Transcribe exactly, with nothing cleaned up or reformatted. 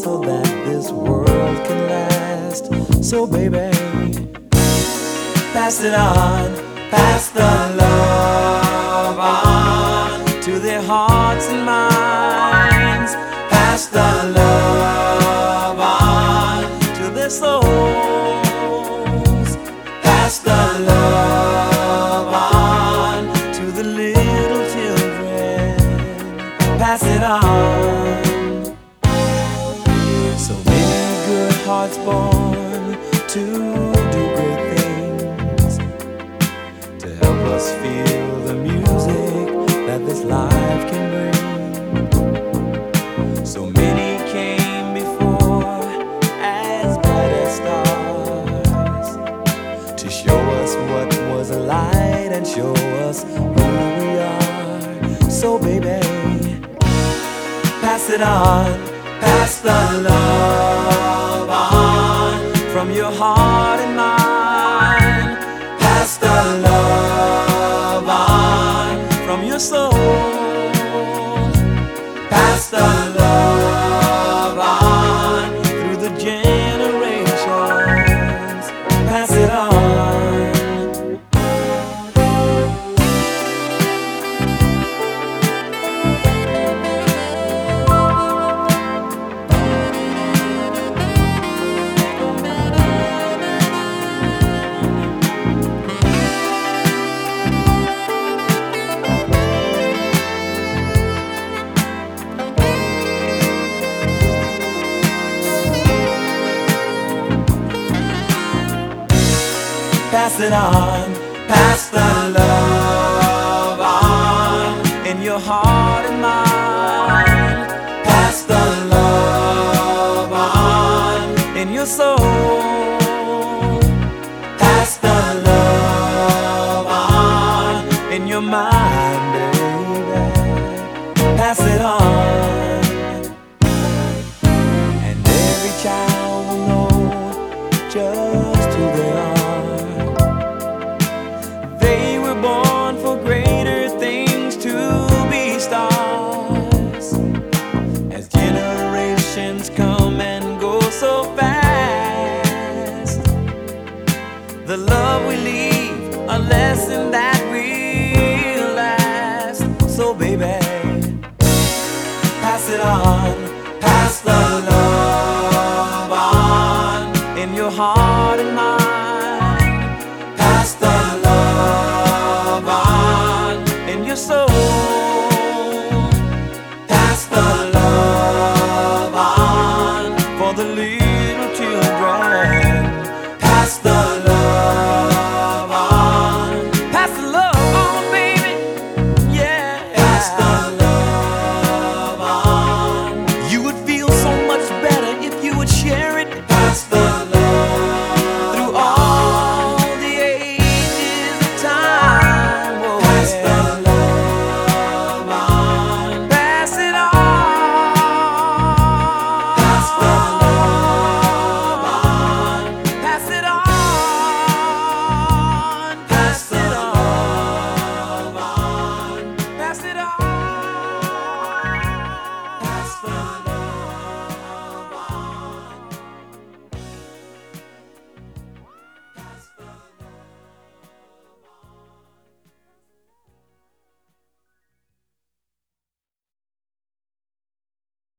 so that this world can last. So baby, pass it on, pass the love on to their hearts and minds. Pass the love on to their souls. Pass the love on to the little children. Pass it on. So many good hearts born to do great things, to help us feel the music that this life can bring. So many came before as bright as stars, to show us what was a light and show us who we are. So baby, pass it on, pass the love on from your heart and mind. Pass the love on from your soul. Pass the love on through the generations. Pass it on. Pass it on, pass the love on in your heart and mind. Pass the love on in your soul. Pass the love on in your mind, baby. Pass it on. And every child will know just who they are. Born for greater things, to be stars. As generations come and go so fast, the love we leave, a lesson that will last. So baby, pass it on, pass the love on in your heart and mind. Pass the love on in your soul.